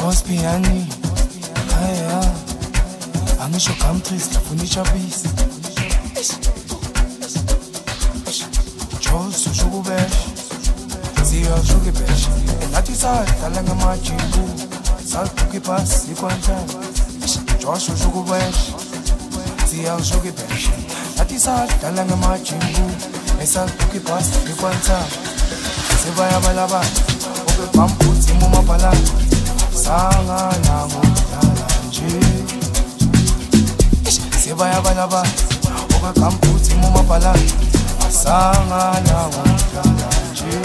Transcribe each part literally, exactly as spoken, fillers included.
Ospiani, haya, angisho countries lafuna ichapisi. Jos usukubesh, ziya usukubesh. Enathi sadlala ngamajimbu, saliphuka ipasi ikwantana. Jos usukubesh, ziya usukubesh. Enathi sadlala ngamajimbu, esaliphuka ipasi ikwantana. Sibaya balaba, oke pamputi mumapala. Sangala ngomdala nje Sibaya balaba Oka kamputi mumapala Sangala ngomdala nje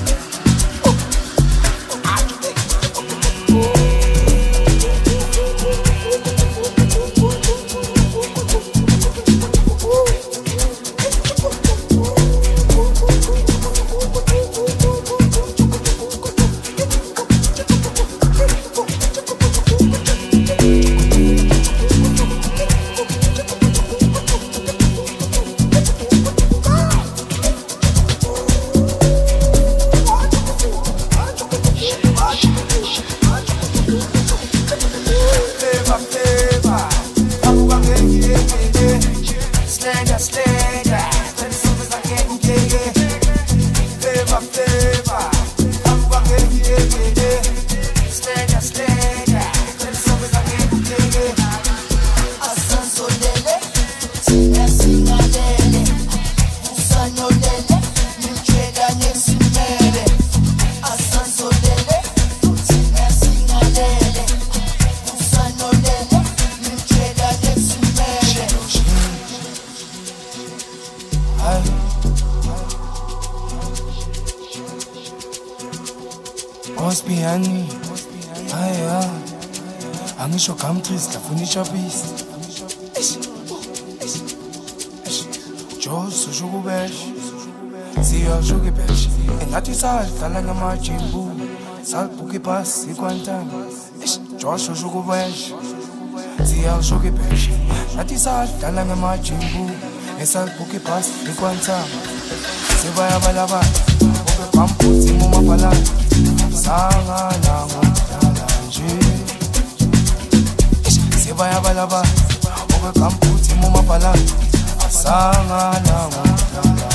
Ospiani, haya, angisho countries lafuna ichapisi. Jos usukubesh, ziya usukubesh. Enathi sadlala ngamajimbu, saliphuka ipasi ikwantana. Jos usukubesh, ziya usukubesh. Enathi sadlala ngamajimbu, esaliphuka ipasi ikwantana. Sibaya balaba, oke pamputi mumapala. Sangala ngomdala nje Sibaya balaba Oke kamputi mumapala Sangala ngomdala